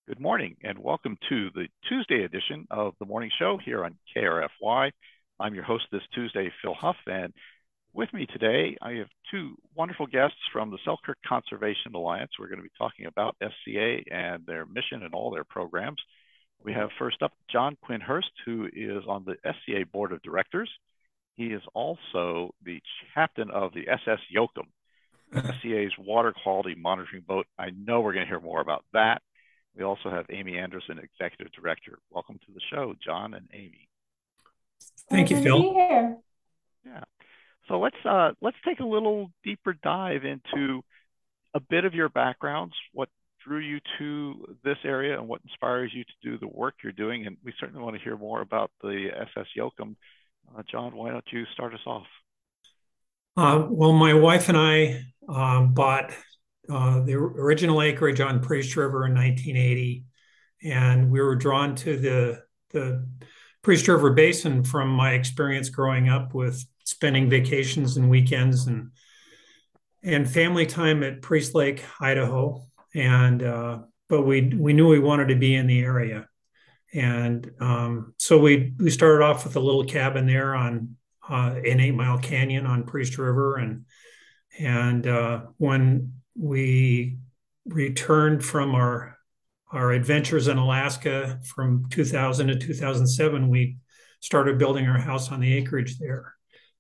Good morning and welcome to the Tuesday edition of the morning show here on KRFY. I'm your host this Tuesday, Phil Huff, and with me today I have two wonderful guests from the Selkirk Conservation Alliance. We're going to be talking about SCA and their mission and all their programs. We have first up John Quinn Hurst, who is on the SCA Board of Directors. He is also the captain of the SS Yoakum, SCA's water quality monitoring boat. I know we're going to hear more about that. We also have Amy Anderson, Executive Director. Welcome to the show, John and Amy. Thank you, Phil. To be here. Yeah. So let's take a little deeper dive into a bit of your backgrounds, what drew you to this area and what inspires you to do the work you're doing. And we certainly want to hear more about the SS Yoakum. John, why don't you start us off? Well, my wife and I bought the original acreage on Priest River in 1980, and we were drawn to the Priest River Basin from my experience growing up with spending vacations and weekends and family time at Priest Lake, Idaho. And but we knew we wanted to be in the area, and so we started off with a little cabin there on an 8 Mile Canyon on Priest River, and when we returned from our adventures in Alaska from 2000 to 2007, we started building our house on the acreage there.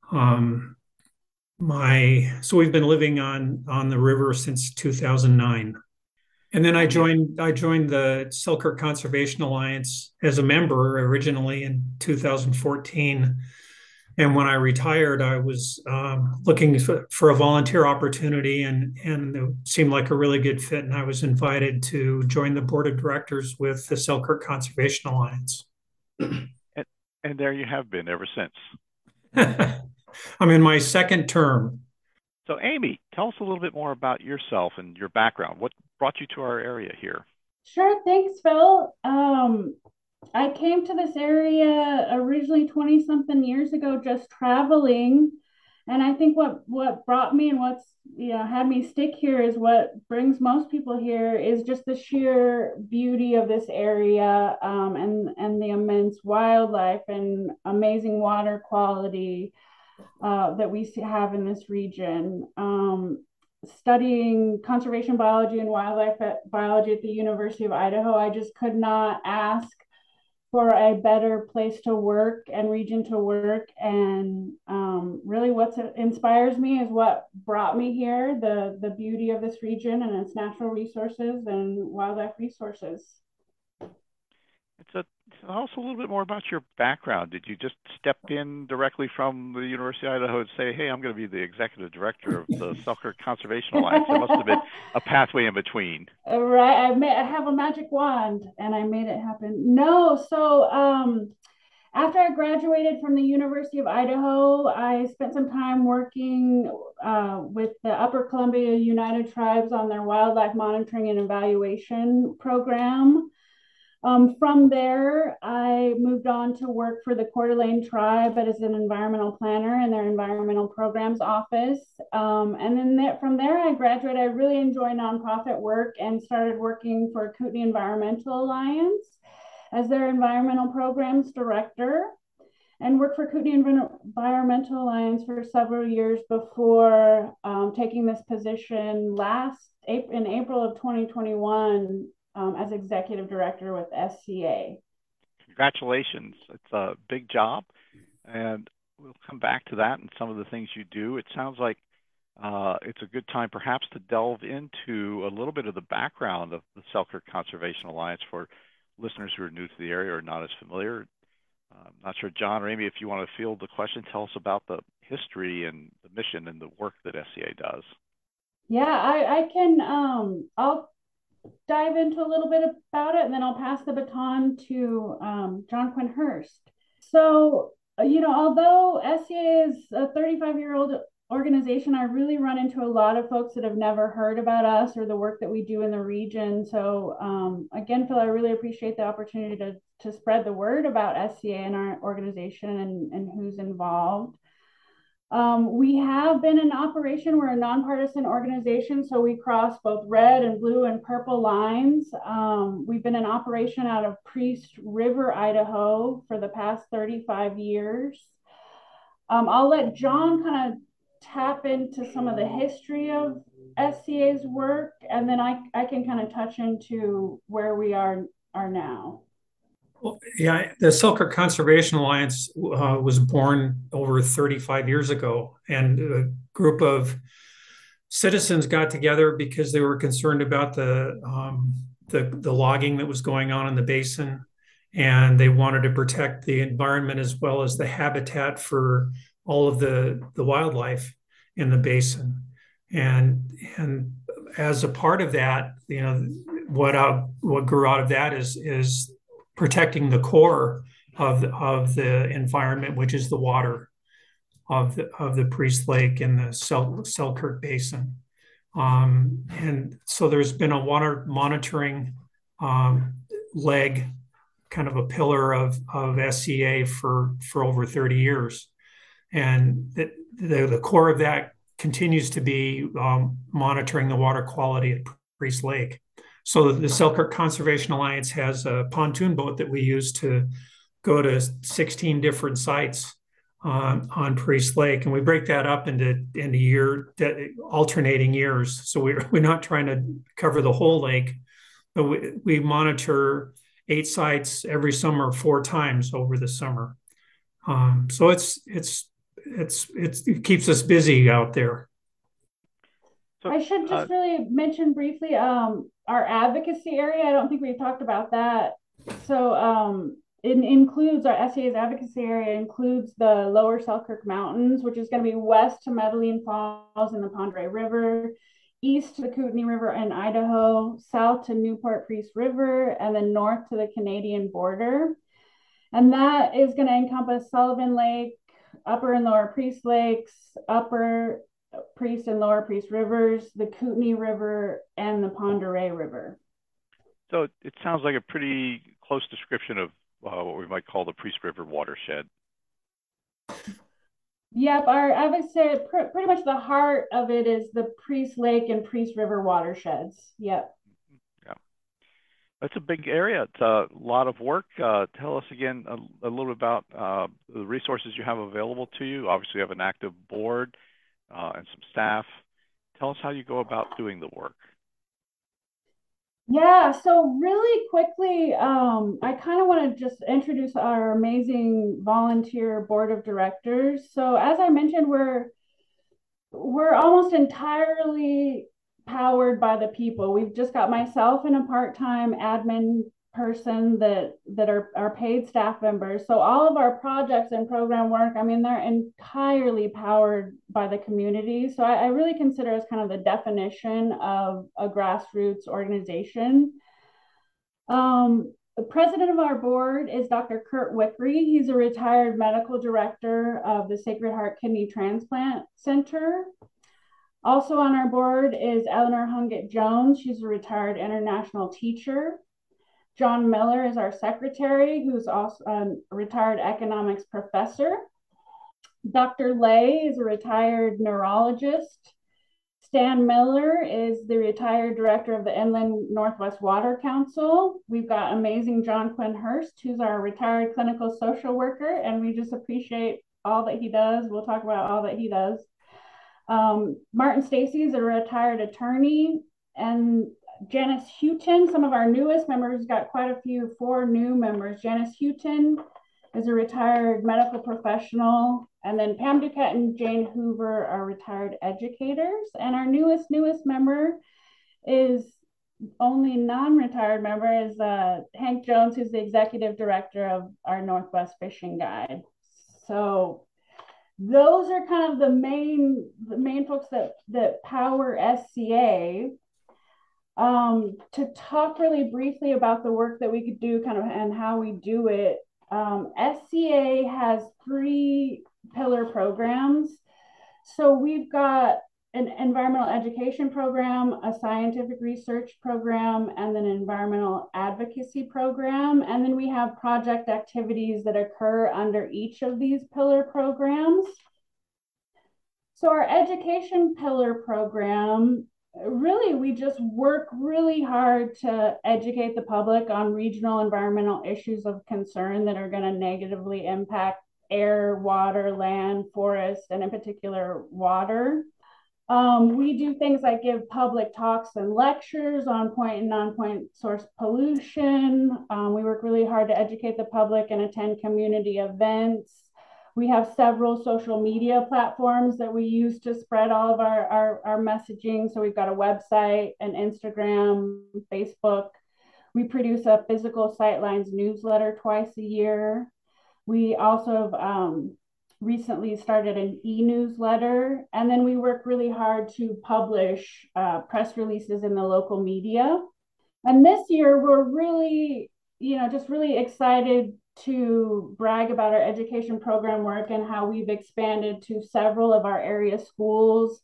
So we've been living on the river since 2009. And then I joined the Selkirk Conservation Alliance as a member originally in 2014. And when I retired, I was looking for a volunteer opportunity, and it seemed like a really good fit. And I was invited to join the board of directors with the Selkirk Conservation Alliance. And there you have been ever since. I'm in my second term. So Amy, tell us a little bit more about yourself and your background. What brought you to our area here? Sure, thanks, Phil. I came to this area originally 20 something years ago, just traveling. And I think what brought me and what's had me stick here is what brings most people here is just the sheer beauty of this area, and the immense wildlife and amazing water quality that we have in this region. Studying conservation biology and wildlife biology at the University of Idaho, I just could not ask for a better place to work and region to work. And really what inspires me is what brought me here, the beauty of this region and its natural resources and wildlife resources. Tell us a little bit more about your background. Did you just step in directly from the University of Idaho and say, hey, I'm going to be the executive director of the Selkirk Conservation Alliance? There must have been a pathway in between. Right. I have a magic wand and I made it happen. No. So after I graduated from the University of Idaho, I spent some time working with the Upper Columbia United Tribes on their wildlife monitoring and evaluation program. From there, I moved on to work for the Coeur d'Alene Tribe as an environmental planner in their environmental programs office. And then from there, I graduated. I really enjoy nonprofit work and started working for Kootenai Environmental Alliance as their environmental programs director, and worked for Kootenai Environmental Alliance for several years before taking this position in April of 2021. As executive director with SCA. Congratulations. It's a big job, and we'll come back to that and some of the things you do. It sounds like it's a good time perhaps to delve into a little bit of the background of the Selkirk Conservation Alliance for listeners who are new to the area or not as familiar. I'm not sure, John or Amy, if you want to field the question, tell us about the history and the mission and the work that SCA does. Yeah, I can, I'll dive into a little bit about it, and then I'll pass the baton to John Quinn Hurst. So, although SCA is a 35-year-old organization, I really run into a lot of folks that have never heard about us or the work that we do in the region. So, again, Phil, I really appreciate the opportunity to spread the word about SCA and our organization and who's involved. We have been in operation. We're a nonpartisan organization, so we cross both red and blue and purple lines. We've been in operation out of Priest River, Idaho for the past 35 years. I'll let John kind of tap into some of the history of SCA's work, and then I can kind of touch into where we are now. Well, yeah, the Selkirk Conservation Alliance was born over 35 years ago, and a group of citizens got together because they were concerned about the logging that was going on in the basin, and they wanted to protect the environment as well as the habitat for all of the wildlife in the basin. And as a part of that, what grew out of that is protecting the core of the environment, which is the water of the Priest Lake and the Selkirk Basin. And so there's been a water monitoring leg, kind of a pillar of SCA for over 30 years. And the core of that continues to be monitoring the water quality at Priest Lake. So the Selkirk Conservation Alliance has a pontoon boat that we use to go to 16 different sites on Priest Lake, and we break that up into alternating years. So we're not trying to cover the whole lake, but we monitor 8 sites every summer 4 times over the summer. So it keeps us busy out there. So, I should just really mention briefly our advocacy area. I don't think we've talked about that. So it includes our SCA's advocacy area includes the lower Selkirk Mountains, which is going to be west to Medellin Falls and the Pend Oreille River, east to the Kootenai River in Idaho, south to Newport Priest River, and then north to the Canadian border. And that is going to encompass Sullivan Lake, Upper and Lower Priest Lakes, Upper Priest and Lower Priest Rivers, the Kootenai River, and the Pend Oreille River. So it sounds like a pretty close description of what we might call the Priest River watershed. Yep, I would say pretty much the heart of it is the Priest Lake and Priest River watersheds. Yep. Yeah, that's a big area. It's a lot of work. Tell us again a little bit about the resources you have available to you. Obviously, you have an active board and some staff. Tell us how you go about doing the work. Yeah, so really quickly, I kind of want to just introduce our amazing volunteer board of directors. So as I mentioned, we're almost entirely powered by the people. We've just got myself and a part-time admin person that are our paid staff members. So all of our projects and program work, I mean, they're entirely powered by the community. So I really consider us kind of the definition of a grassroots organization. The president of our board is Dr. Kurt Wickery. He's a retired medical director of the Sacred Heart Kidney Transplant Center. Also on our board is Eleanor Hungate Jones. She's a retired international teacher. John Miller is our secretary, who's also a retired economics professor. Dr. Lay is a retired neurologist. Stan Miller is the retired director of the Inland Northwest Water Council. We've got amazing John Quinn Hurst, who's our retired clinical social worker, and we just appreciate all that he does. We'll talk about all that he does. Martin Stacy is a retired attorney, and Janice Houghton, some of our newest members, got quite a few, 4 new members. Janice Houghton is a retired medical professional. And then Pam Duquette and Jane Hoover are retired educators. And our newest member is only non-retired member is Hank Jones, who's the executive director of our Northwest Fishing Guide. So those are kind of the main folks that power SCA. To talk really briefly about the work that we could do kind of and how we do it, SCA has 3 pillar programs. So we've got an environmental education program, a scientific research program, and then an environmental advocacy program. And then we have project activities that occur under each of these pillar programs. So our education pillar program, really, we just work really hard to educate the public on regional environmental issues of concern that are going to negatively impact air, water, land, forest, and in particular, water. We do things like give public talks and lectures on point and non-point source pollution. We work really hard to educate the public and attend community events. We have several social media platforms that we use to spread all of our messaging. So we've got a website, an Instagram, Facebook. We produce a physical Sightlines newsletter twice a year. We also have recently started an e-newsletter, and then we work really hard to publish press releases in the local media. And this year, we're really, just really excited to brag about our education program work and how we've expanded to several of our area schools,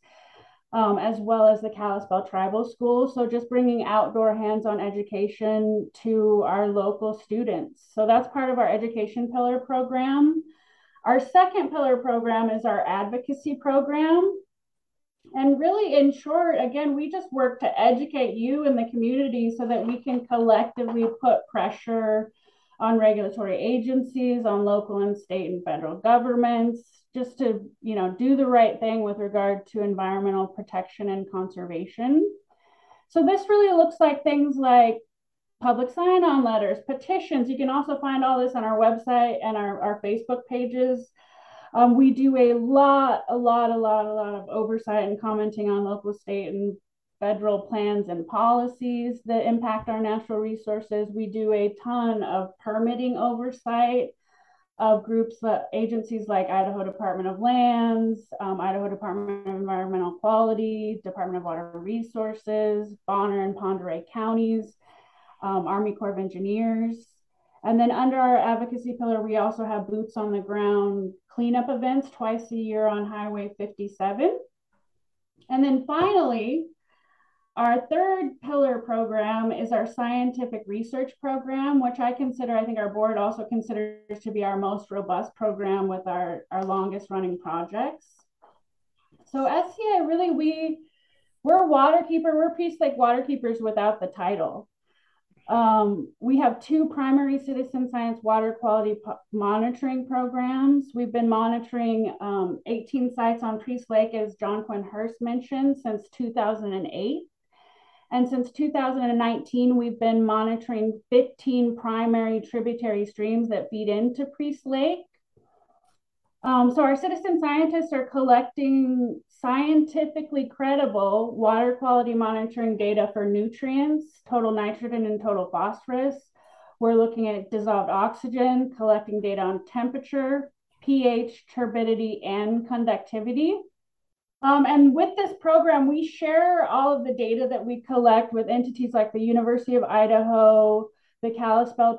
as well as the Kalispell Tribal Schools. So just bringing outdoor hands-on education to our local students. So that's part of our education pillar program. Our second pillar program is our advocacy program. And really, in short, again, we just work to educate you in the community so that we can collectively put pressure on regulatory agencies, on local and state and federal governments, just to, do the right thing with regard to environmental protection and conservation. So this really looks like things like public sign-on letters, petitions. You can also find all this on our website and our Facebook pages. We do a lot of oversight and commenting on local, state, and federal plans and policies that impact our natural resources. We do a ton of permitting oversight of groups, agencies like Idaho Department of Lands, Idaho Department of Environmental Quality, Department of Water Resources, Bonner and Pend Oreille counties, Army Corps of Engineers. And then under our advocacy pillar, we also have boots on the ground cleanup events twice a year on Highway 57. And then finally, our third pillar program is our scientific research program, which I think our board also considers to be our most robust program with our longest running projects. So SCI, really, we're a waterkeeper. We're Peace Lake waterkeepers without the title. We have two primary citizen science water quality monitoring programs. We've been monitoring 18 sites on Priest Lake, as John Quinn Hurst mentioned, since 2008. And since 2019, we've been monitoring 15 primary tributary streams that feed into Priest Lake. So our citizen scientists are collecting scientifically credible water quality monitoring data for nutrients, total nitrogen and total phosphorus. We're looking at dissolved oxygen, collecting data on temperature, pH, turbidity, and conductivity. And with this program, we share all of the data that we collect with entities like the University of Idaho, the Kalispell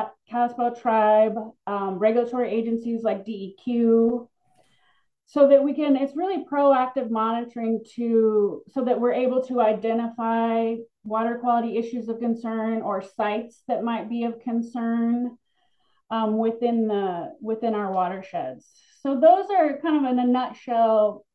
Tribe, regulatory agencies like DEQ, so that it's really proactive monitoring so that we're able to identify water quality issues of concern or sites that might be of concern within our watersheds. So those are kind of in a nutshell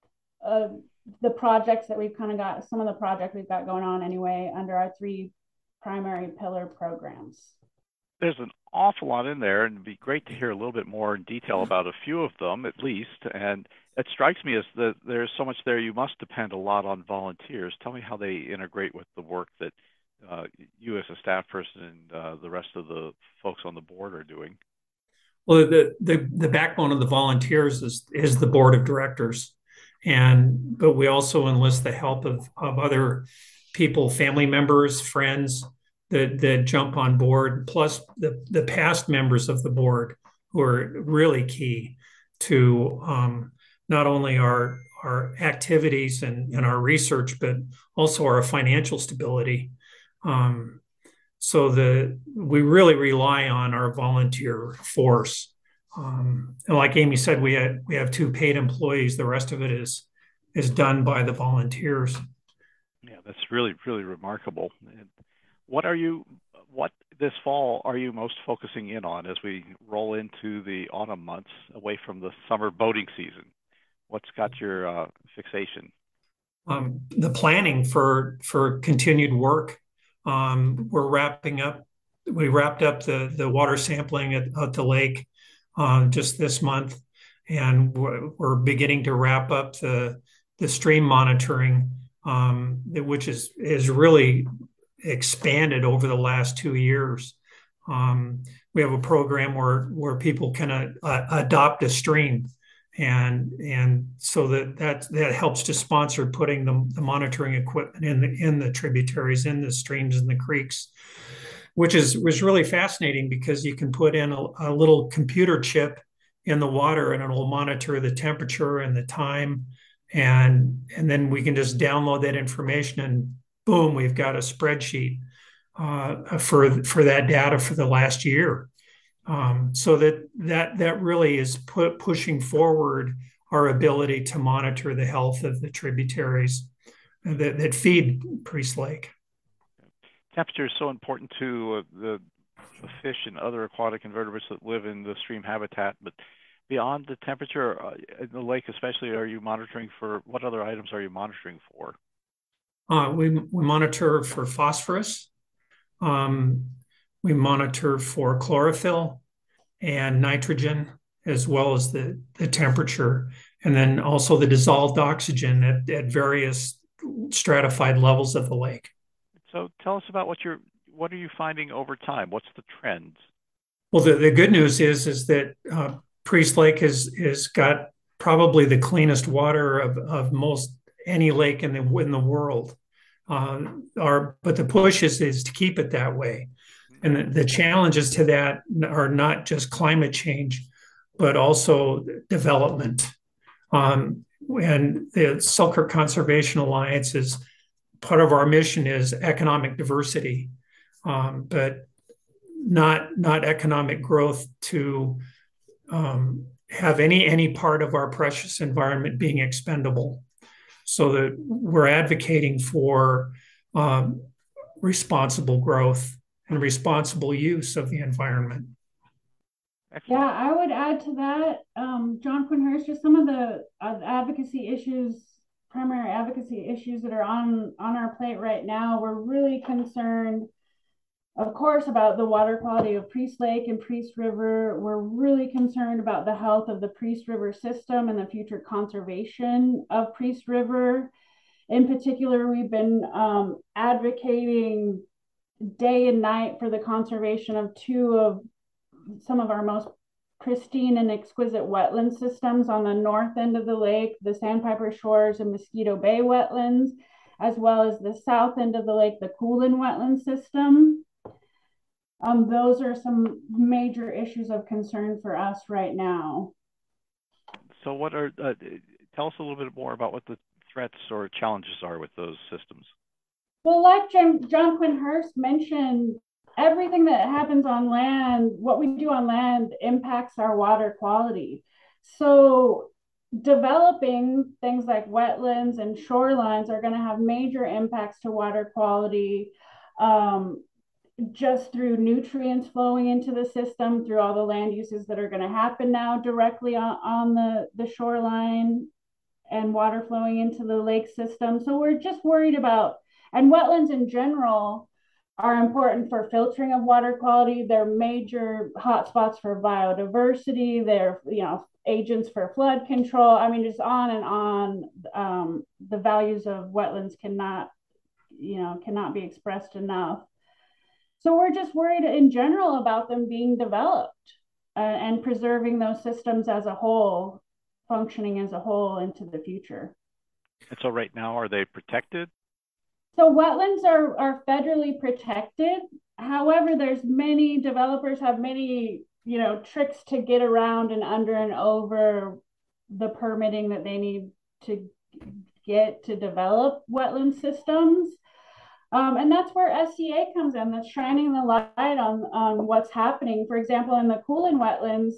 the projects that we've kind of got, some of the projects we've got going on anyway under our three primary pillar programs. There's an awful lot in there, and it'd be great to hear a little bit more in detail about a few of them at least. And it strikes me as that there's so much there, you must depend a lot on volunteers. Tell me how they integrate with the work that you as a staff person and the rest of the folks on the board are doing. Well, the backbone of the volunteers is the board of directors. But we also enlist the help of other people, family members, friends that jump on board, plus the past members of the board who are really key to not only our activities and our research, but also our financial stability. So we really rely on our volunteer force. And like Amy said, we have two paid employees. The rest of it is done by the volunteers. Yeah, that's really, really remarkable. And what this fall are you most focusing in on as we roll into the autumn months away from the summer boating season? What's got your fixation? The planning for continued work. We're wrapping up. We wrapped up the water sampling at the lake just this month, and we're beginning to wrap up the stream monitoring, which is really expanded over the last 2 years. We have a program where people can adopt a stream, and so that helps to sponsor putting the monitoring equipment in the tributaries, in the streams, and the creeks, which was really fascinating because you can put in a little computer chip in the water and it'll monitor the temperature and the time, and then we can just download that information and boom, we've got a spreadsheet for that data for the last year. So that really is pushing forward our ability to monitor the health of the tributaries that feed Priest Lake. Temperature is so important to the fish and other aquatic invertebrates that live in the stream habitat, but beyond the temperature in the lake especially, are you monitoring for, what other items are you monitoring for? We monitor for phosphorus. We monitor for chlorophyll and nitrogen, as well as the temperature, and then also the dissolved oxygen at various stratified levels of the lake. So tell us about what are you finding over time? What's the trends? Well, the good news is that Priest Lake has got probably the cleanest water of most any lake in the world. But the push is to keep it that way. And the challenges to that are not just climate change, but also development. And the Selkirk Conservation Alliance is part of our mission is economic diversity, but not economic growth to have any part of our precious environment being expendable. So that we're advocating for responsible growth and responsible use of the environment. Excellent. Yeah, I would add to that, John Quinn Hurst, just some of the advocacy issues, primary advocacy issues that are on our plate right now. We're really concerned, of course, about the water quality of Priest Lake and Priest River. We're really concerned about the health of the Priest River system and the future conservation of Priest River. In particular, we've been advocating day and night for the conservation of two of some of our most pristine and exquisite wetland systems on the north end of the lake, the Sandpiper Shores and Mosquito Bay wetlands, as well as the south end of the lake, the Coolin wetland system. Those are some major issues of concern for us right now. So tell us a little bit more about what the threats or challenges are with those systems. Well, like John Quinn Hurst mentioned, everything that happens on land, what we do on land impacts our water quality. So developing things like wetlands and shorelines are going to have major impacts to water quality, just through nutrients flowing into the system, through all the land uses that are going to happen now directly on the shoreline, and water flowing into the lake system. So we're just worried about, and wetlands in general are important for filtering of water quality. They're major hotspots for biodiversity. They're, agents for flood control. I mean, just on and on. The values of wetlands cannot be expressed enough. So we're just worried in general about them being developed and preserving those systems as a whole, functioning as a whole into the future. And so right now, are they protected? So wetlands are federally protected. However, many developers have many, tricks to get around and under and over the permitting that they need to get to develop wetland systems. And that's where SCA comes in. That's shining the light on what's happening. For example, in the Coolin wetlands,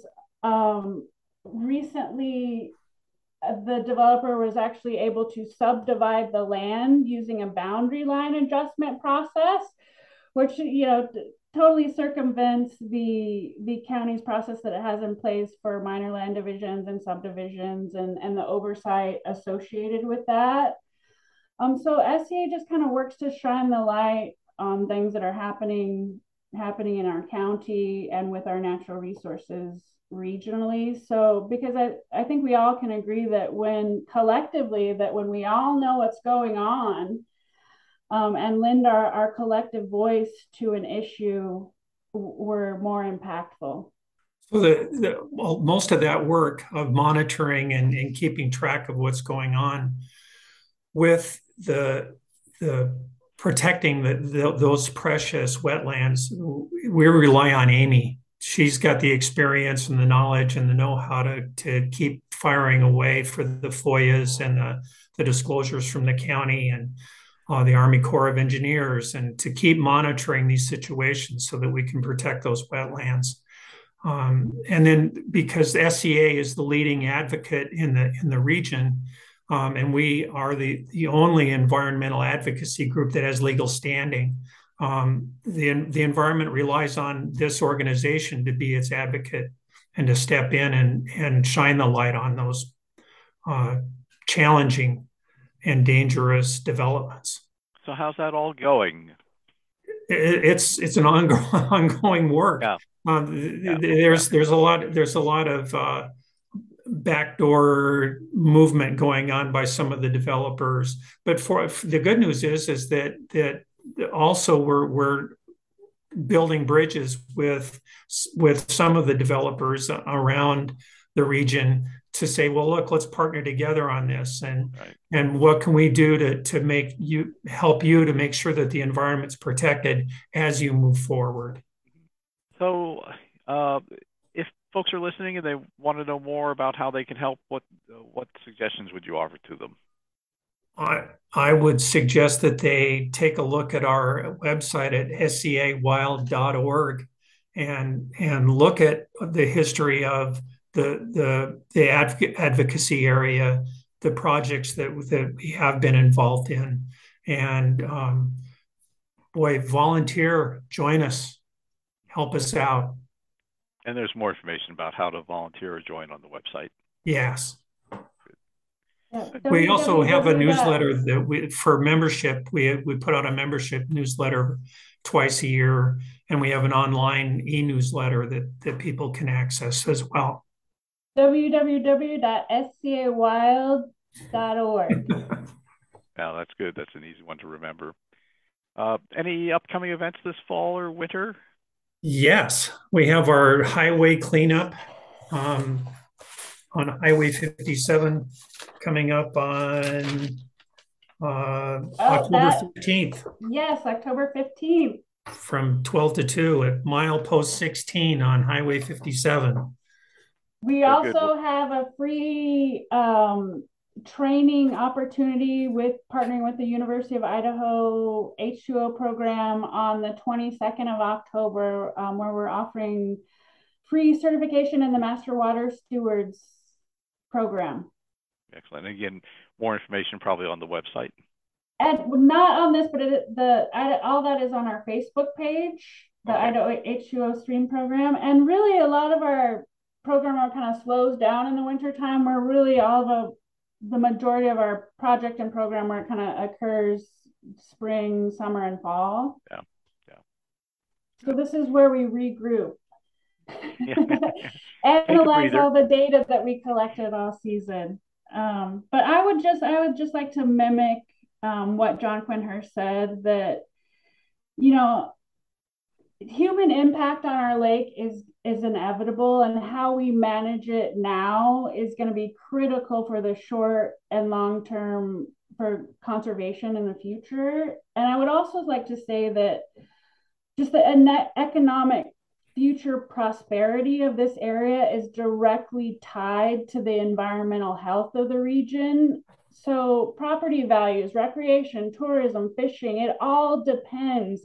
recently, the developer was actually able to subdivide the land using a boundary line adjustment process, which, totally circumvents the county's process that it has in place for minor land divisions and subdivisions and the oversight associated with that. So SCA just kind of works to shine the light on things that are happening in our county and with our natural resources regionally. So because I think we all can agree that when we all know what's going on, and lend our collective voice to an issue, we're more impactful. So most of that work of monitoring and keeping track of what's going on with the protecting those precious wetlands, we rely on Amy. She's got the experience and the knowledge and the know-how to keep firing away for the FOIAs and the disclosures from the county and the Army Corps of Engineers, and to keep monitoring these situations so that we can protect those wetlands. And then because SCA is the leading advocate in the region, and we are the only environmental advocacy group that has legal standing, the environment relies on this organization to be its advocate and to step in and shine the light on those challenging and dangerous developments. So how's that all going? It's an ongoing work. Yeah. There's a lot of backdoor movement going on by some of the developers, but for the good news is that also we're building bridges with some of the developers around the region to say, well, look, let's partner together on this, and what can we do to help you to make sure that the environment's protected as you move forward. So if folks are listening and they want to know more about how they can help, what suggestions would you offer to them? I would suggest that they take a look at our website at scawild.org and look at the history of the advocacy area, the projects that we have been involved in, and volunteer, join us, help us out. And there's more information about how to volunteer or join on the website. Yes. Yeah. We also have a newsletter for membership. We put out a membership newsletter twice a year, and we have an online e-newsletter that people can access as well. www.scawild.org. Yeah, that's good. That's an easy one to remember. Any upcoming events this fall or winter? Yes, we have our highway cleanup on Highway 57 coming up on October 15th. Yes, October 15th. From 12 to 2 at milepost 16 on Highway 57. We also have a free training opportunity partnering with the University of Idaho H2O program on the 22nd of October, where we're offering free certification in the Master Water Stewards program. Excellent. Again, more information probably on the website. And not on this, but all that is on our Facebook page, the Idaho H2O Stream program. And really, a lot of our program kind of slows down in the wintertime, where really the majority of our project and program work kind of occurs spring, summer, and fall. Yeah. So this is where we regroup. Analyze all the data that we collected all season. But I would just like to mimic what John Quinn Hurst said, that human impact on our lake is inevitable, and how we manage it now is going to be critical for the short and long term for conservation in the future. And I would also like to say that just the economic future prosperity of this area is directly tied to the environmental health of the region. So property values, recreation, tourism, fishing, it all depends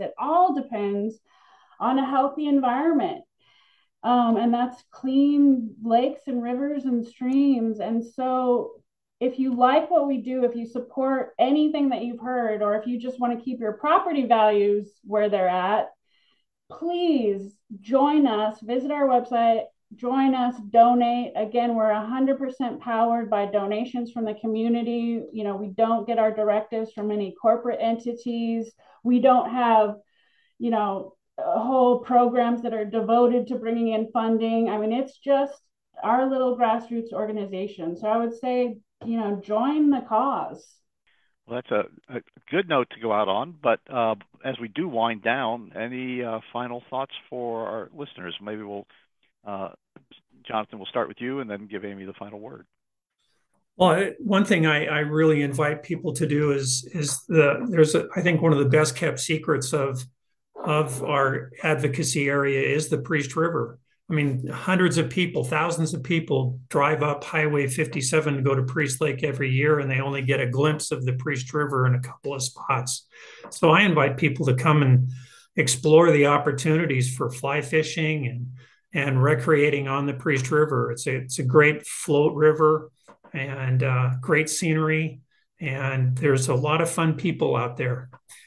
on a healthy environment. And that's clean lakes and rivers and streams. And so if you like what we do, if you support anything that you've heard, or if you just want to keep your property values where they're at, please join us, visit our website, join us, donate. Again, we're 100% powered by donations from the community. You know, we don't get our directives from any corporate entities. We don't have, you know, whole programs that are devoted to bringing in funding. I mean, it's just our little grassroots organization. So I would say, you know, join the cause. Well, that's a good note to go out on. But as we do wind down, any final thoughts for our listeners? Maybe we'll, Jonathan, we'll start with you and then give Amy the final word. Well, one thing I really invite people to do is I think one of the best kept secrets of our advocacy area is the Priest River. I mean, hundreds of people, thousands of people drive up Highway 57 to go to Priest Lake every year, and they only get a glimpse of the Priest River in a couple of spots. So I invite people to come and explore the opportunities for fly fishing and recreating on the Priest River. It's a great float river and great scenery, and there's a lot of fun people out there.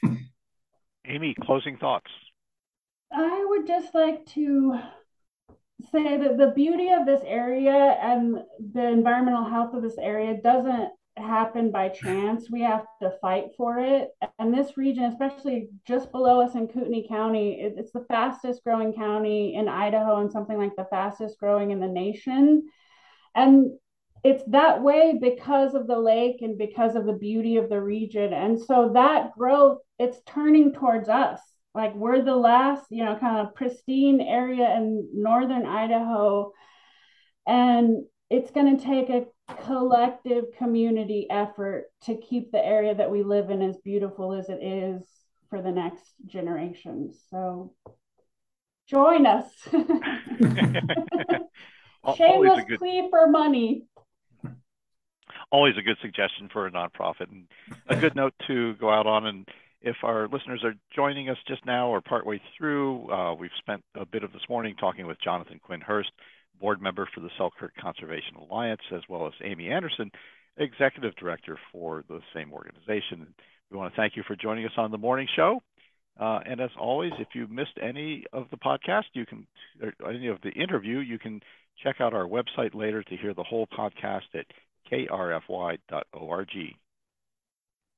Amy, closing thoughts. I would just like to say that the beauty of this area and the environmental health of this area doesn't happen by chance. We have to fight for it. And this region, especially just below us in Kootenai County, it's the fastest growing county in Idaho and something like the fastest growing in the nation. And it's that way because of the lake and because of the beauty of the region. And so that growth, it's turning towards us. Like we're the last, you know, kind of pristine area in northern Idaho. And it's going to take a collective community effort to keep the area that we live in as beautiful as it is for the next generations. So join us. Shameless plea for money. Always a good suggestion for a nonprofit, and a good note to go out on. And if our listeners are joining us just now or partway through, we've spent a bit of this morning talking with Jonathan Quinn Hurst, board member for the Selkirk Conservation Alliance, as well as Amy Anderson, executive director for the same organization. We want to thank you for joining us on the morning show. And as always, if you missed any of the podcast, or any of the interview, you can check out our website later to hear the whole podcast at krfy.org.